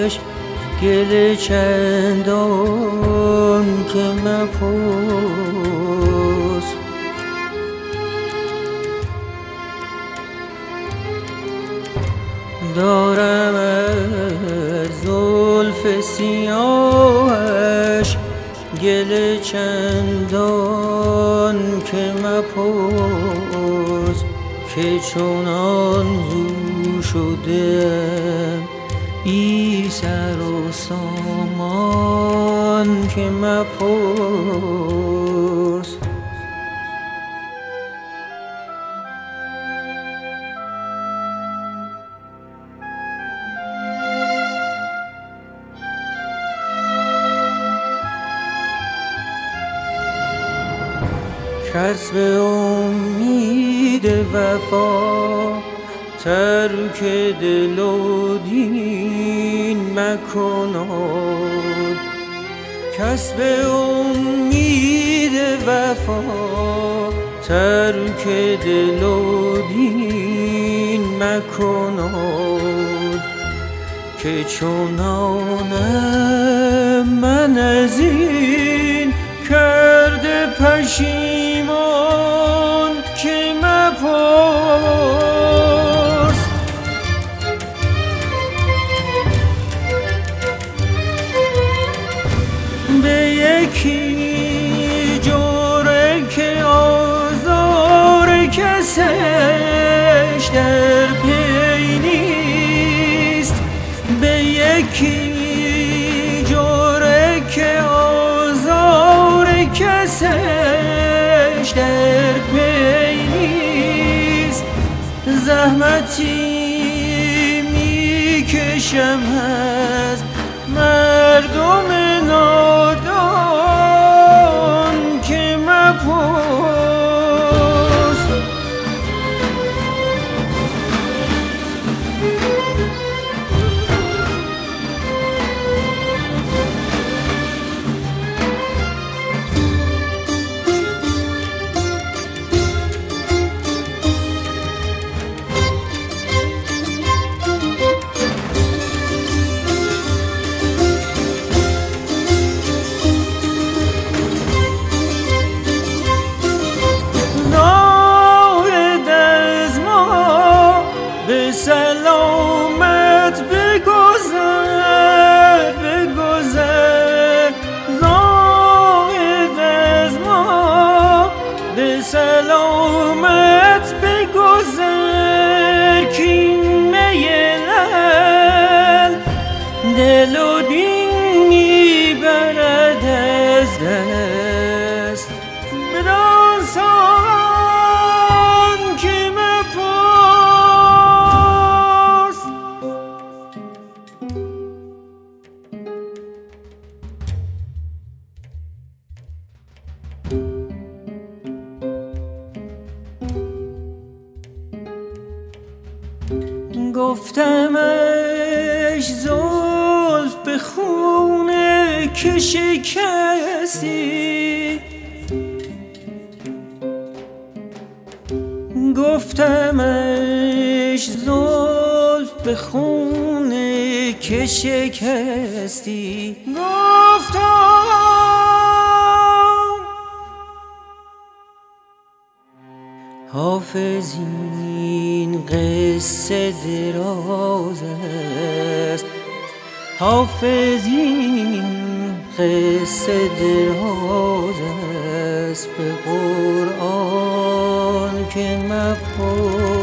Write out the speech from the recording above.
آتش گل چندان که مپرس. دارم از زلف سیاهش گل چندان که مپرس، که چونان زو شده بی سر و سامان که مپرس. کس به امید وفا ترک دل و دین مکند. کس به امید وفا ترک دل و دین مکند، که چونانم من از این کرده پشیمان که مپرس. به یکی جوره که آزار کسش در پی نیست، به یکی جوره که آزار کسش در پی نیست. زحمتی میکشم از مردم نادان که مپرس. سلامت بگذر بگذر، زاهد از ما به سلامت بگذر، کین میلل دل و دین میبرد از دست. بدان سان که گفتمش زلف به خونه که شکستی، گفتمش زلف به خونه که شکستی، گفتم حافظ این قصه دراز است، حافظ این قصه دراز است، به قرآن که مپرس.